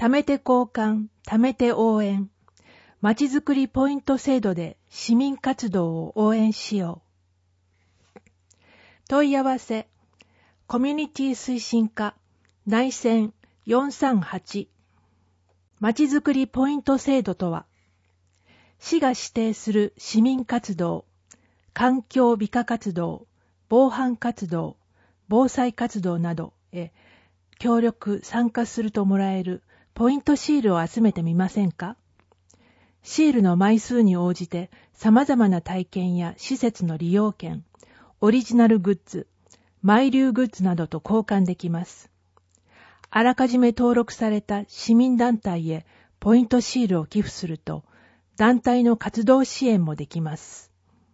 貯めて交換、貯めて応援。まちづくりポイント制度で市民活動を応援しよう。問い合わせ、コミュニティ推進課、内線438。まちづくりポイント制度とは、市が指定する市民活動、環境美化活動、防犯活動、防災活動などへ協力参加するともらえるポイントシールを集めてみませんか？シールの枚数に応じて様々な体験や施設の利用券、オリジナルグッズ、マイ流グッズなどと交換できます。あらかじめ登録された市民団体へポイントシールを寄付すると、団体の活動支援もできます。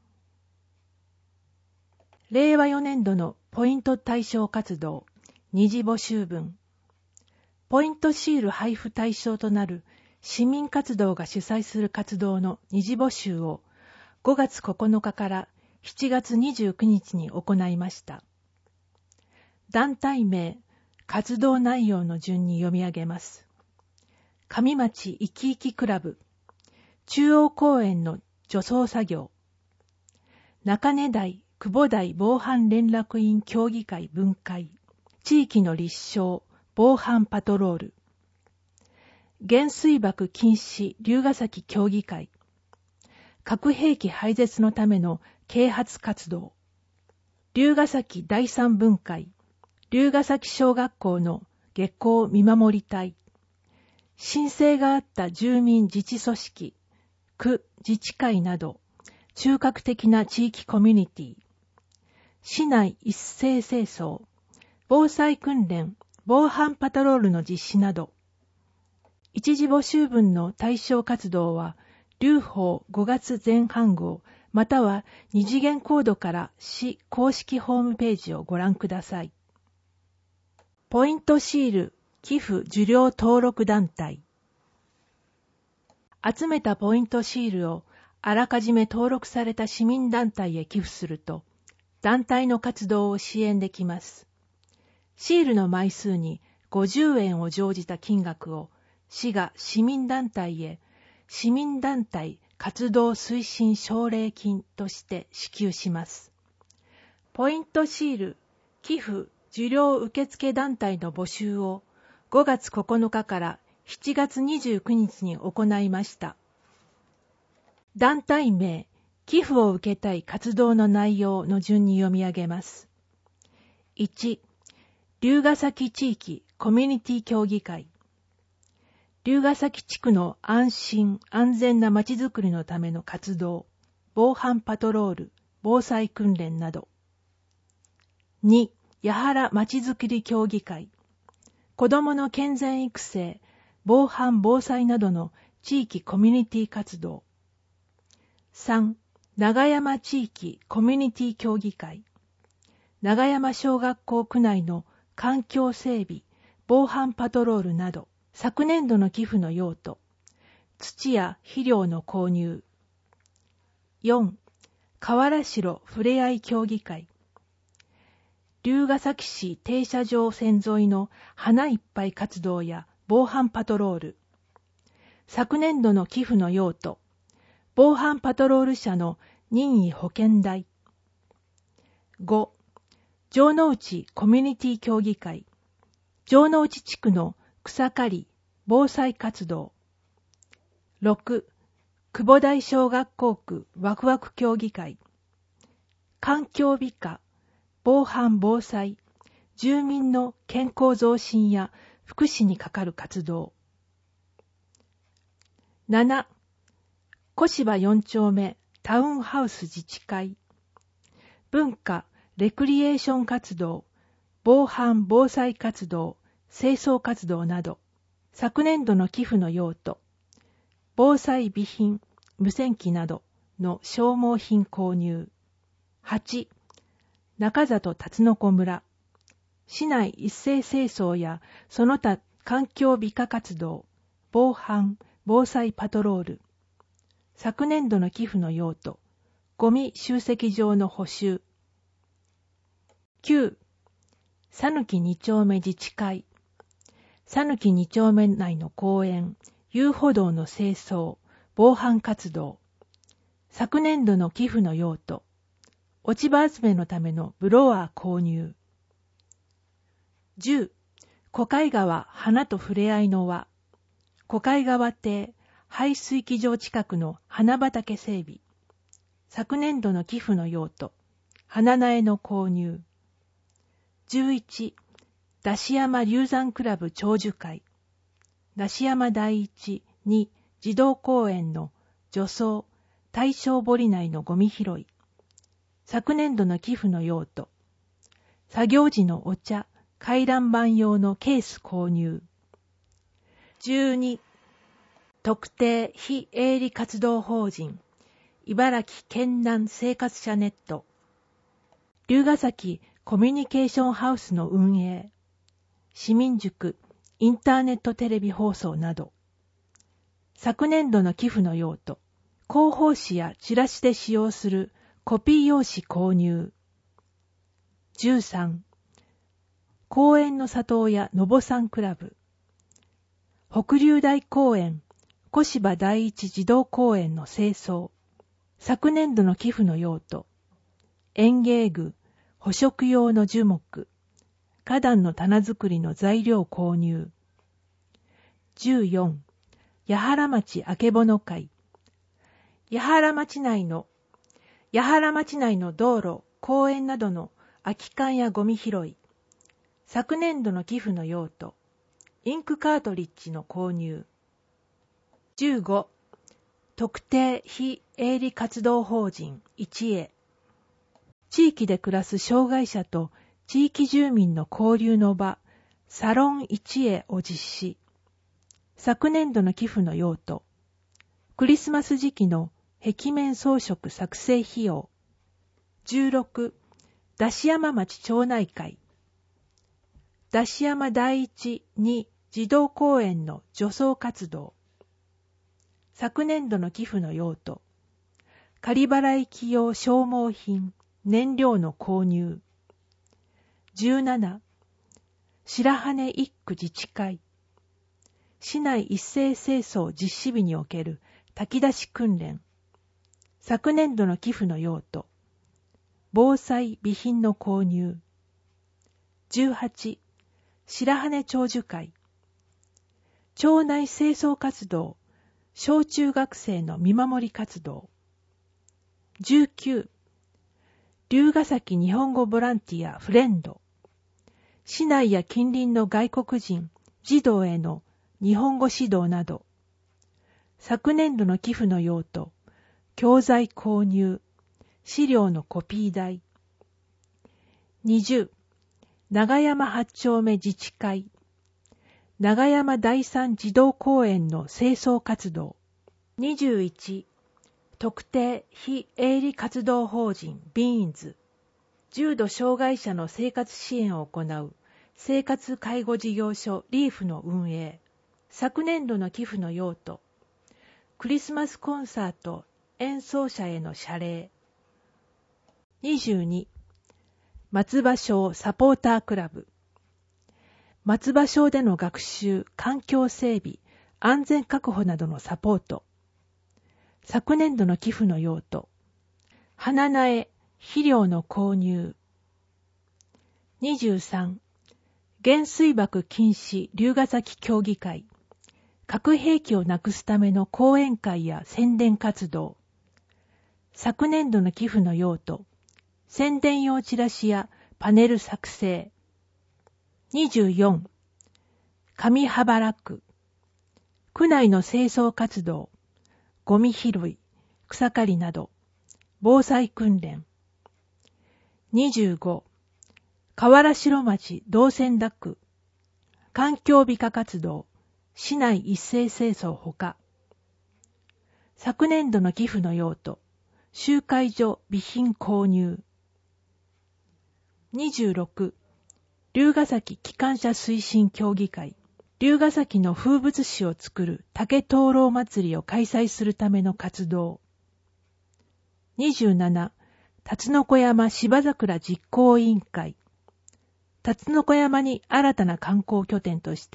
令和4年度のポイント対象活動、二次募集分。ポイントシール配布対象となる市民活動が主催する活動の二次募集を5月9日から7月29日に行いました。団体名、活動内容の順に読み上げます。上町いきいきクラブ、中央公園の除草作業、中根台久保台防犯連絡員協議会分会、地域の立証、防犯パトロール、原水爆禁止龍ヶ崎協議会、核兵器廃絶のための啓発活動、龍ヶ崎第三分会、龍ヶ崎小学校の下校見守り隊、申請があった住民自治組織、区自治会など、中核的な地域コミュニティ、市内一斉清掃、防災訓練、防犯パトロールの実施など、一次募集分の対象活動は、龍宝5月前半号、または二次元コードから市公式ホームページをご覧ください。ポイントシール寄付受領登録団体。集めたポイントシールをあらかじめ登録された市民団体へ寄付すると、団体の活動を支援できます。シールの枚数に50円を乗じた金額を市が市民団体へ市民団体活動推進奨励金として支給します。ポイントシール寄付受領受付団体の募集を5月9日から7月29日に行いました。団体名、寄付を受けたい活動の内容の順に読み上げます。1、龍ヶ崎地域コミュニティ協議会。龍ヶ崎地区の安心安全なまちづくりのための活動、防犯パトロール、防災訓練など。2、八原まちづくり協議会。子どもの健全育成、防犯防災などの地域コミュニティ活動。3、長山地域コミュニティ協議会。長山小学校区内の環境整備、防犯パトロールなど、昨年度の寄付の用途、土や肥料の購入。4、河原城ふれあい協議会。龍ヶ崎市停車場線沿いの花いっぱい活動や防犯パトロール。昨年度の寄付の用途、防犯パトロール車の任意保険代。5、城之内コミュニティ協議会。城之内地区の草刈り、防災活動。6、久保台小学校区ワクワク協議会。環境美化、防犯防災、住民の健康増進や福祉にかかる活動。7、小芝4丁目タウンハウス自治会。文化、レクリエーション活動、防犯防災活動、清掃活動など、昨年度の寄付の用途、防災備品、無線機などの消耗品購入。8、中里辰の子村。市内一斉清掃やその他環境美化活動、防犯、防災パトロール。昨年度の寄付の用途、ゴミ集積場の補修。9、讃岐2丁目自治会。 讃岐2丁目内の公園、遊歩道の清掃、防犯活動。昨年度の寄付の用途。落ち葉集めのためのブロワー購入。10. 小海川花とふれあいの輪。小海川邸排水機場近くの花畑整備。昨年度の寄付の用途。花苗の購入。11. 出し山龍山クラブ長寿会。出し山第一2児童公園の除草、大正堀内のゴミ拾い。昨年度の寄付の用途。作業時のお茶、回覧板用のケース購入。12. 特定非営利活動法人茨城県南生活者ネット龍ヶ崎コミュニケーションハウスの運営市民塾インターネットテレビ放送など昨年度の寄付の用途広報誌やチラシで使用するコピー用紙購入。13. 公園の里親のぼさんクラブ北竜台公園小芝第一児童公園の清掃昨年度の寄付の用途園芸具捕食用の樹木花壇の棚作りの材料購入。14. 八原町あけぼの会八原町内の道路公園などの空き缶やゴミ拾い昨年度の寄付の用途インクカートリッジの購入。15. 特定非営利活動法人一会地域で暮らす障害者と地域住民の交流の場サロン一会を実施昨年度の寄付の用途クリスマス時期の壁面装飾作成費用。16. 出し山町町内会出し山第一2児童公園の除草活動昨年度の寄付の用途仮払い機用消耗品燃料の購入。17. 白羽一区自治会市内一斉清掃実施日における炊き出し訓練昨年度の寄付の用途防災備品の購入。18. 白羽長寿会町内清掃活動小中学生の見守り活動。19. 龍ヶ崎日本語ボランティアフレンド市内や近隣の外国人児童への日本語指導など昨年度の寄付の用途教材購入資料のコピー代。20. 長山8丁目自治会長山第三児童公園の清掃活動。21. 特定非営利活動法人ビーンズ重度障害者の生活支援を行う生活介護事業所リーフの運営昨年度の寄付の用途クリスマスコンサート演奏者への謝礼。22. 松葉小サポータークラブ松葉小での学習環境整備安全確保などのサポート昨年度の寄付の用途花苗肥料の購入。23. 原水爆禁止龍ヶ崎協議会核兵器をなくすための講演会や宣伝活動昨年度の寄付の用途宣伝用チラシやパネル作成。24. 上羽原区区内の清掃活動ゴミ拾い草刈りなど防災訓練。25. 河原城町道仙田区環境美化活動市内一斉清掃ほか昨年度の寄付の用途集会所備品購入。26. 龍ヶ崎機関車推進協議会龍ヶ崎の風物詩を作る竹灯籠祭りを開催するための活動。27. 辰の子山芝桜実行委員会辰の子山に新たな観光拠点として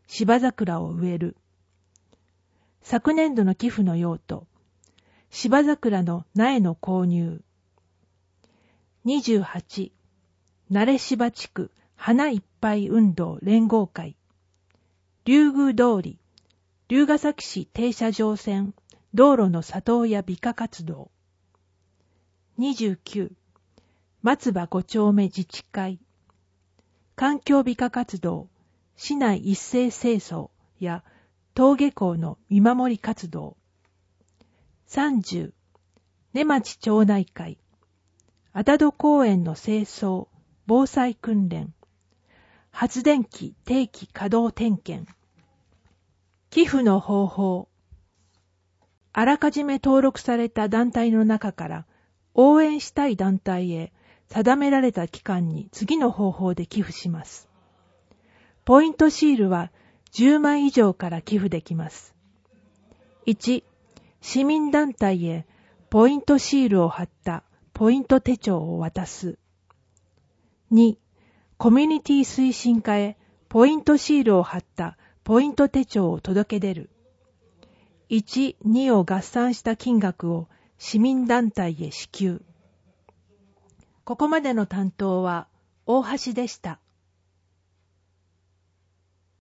芝桜を植える。昨年度の寄付の用途、芝桜の苗の購入。28、慣芝地区花いっぱい運動連合会。龍宮通り、龍ケ崎市停車場線、道路の里親美化活動。29、松葉5丁目自治会。環境美化活動、市内一斉清掃や登下校の見守り活動。30、根町町内会。あたど公園の清掃、防災訓練。発電機定期稼働点検。寄付の方法。あらかじめ登録された団体の中から応援したい団体へ定められた期間に次の方法で寄付します。ポイントシールは10枚以上から寄付できます。1、市民団体へポイントシールを貼ったポイント手帳を渡す。2、コミュニティ推進課へポイントシールを貼ったポイント手帳を届け出る。1、2を合算した金額を市民団体へ支給。ここまでの担当は大橋でした。